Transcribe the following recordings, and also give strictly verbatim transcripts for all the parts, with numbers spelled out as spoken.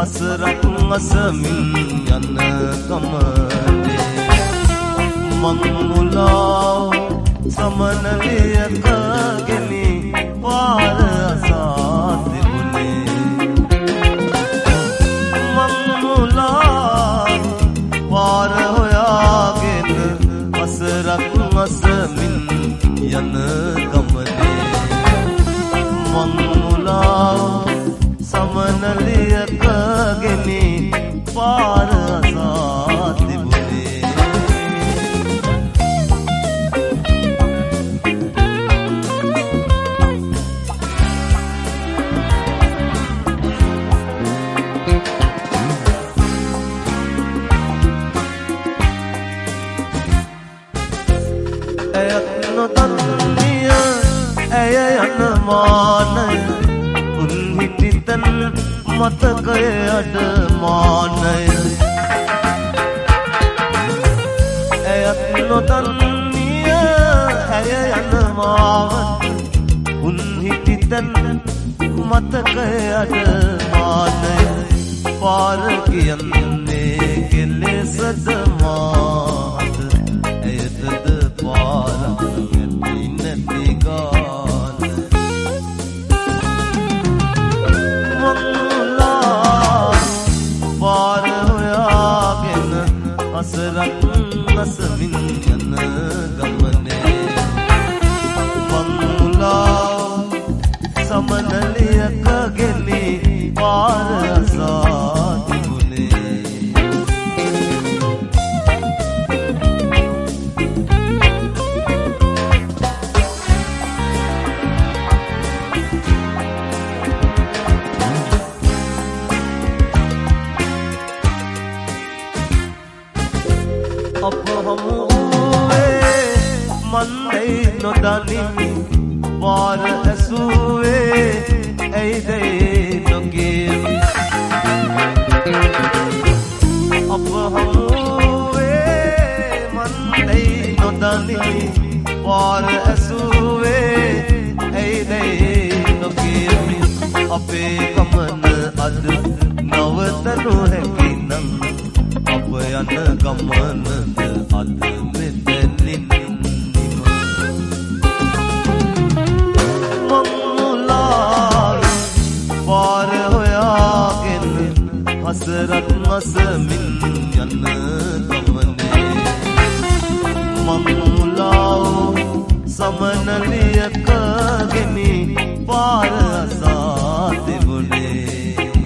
වසරක් අසමින් යන ගමනේ මං මුලා සමනලියක ගෙනි පාර අසා තිබුණේ මං මුලා පාර හොයාගෙන වසරක් අසමින් යන ගමනේ මං මුලා සමනලියක ගෙනි පාර අසා තිබුණේ ඇයත් නොදන්නිය ඇය යන මානය උන් හිටිතන් මතකය අඩමානය ඇයත් නොදන්නිය ඇය යන මාවත උන් හිටිතන් මතකය අඩමානය පාර කියන්නේ කෙලෙසද මාත ඇයටද පාරක් නැති නැති ගාන පාර හොයාගෙන අසරක් අසමින් යන ගමනේ මං මුලා සමනලියක ගෙනි පාර අසා තිබුණේ අප හමුවේ මන්දයි නොදනිමි පාර ඇසුවේ ඇයිදයි නොගේමි අප හමුවේ මන්දයි නොදනිමි පාර ඇසුවේ ඇයිදයි නොගේමි අපේ ගමන අද නවතනු හැකිනම් අප යන ගමනද අද මෙතනින් මං මුලා පාර හොයාගෙන හසරක් අසමින් යන ගමනේ මං මුලා සමනලියක ගෙනි පාර අසා තිබුණේ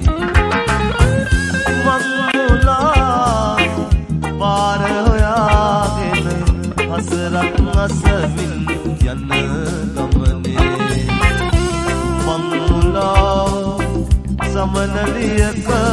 මං මුලා පාර හොයාගෙන හසරක් අසමින් යන ගමනේ මං මුලා සමනලියක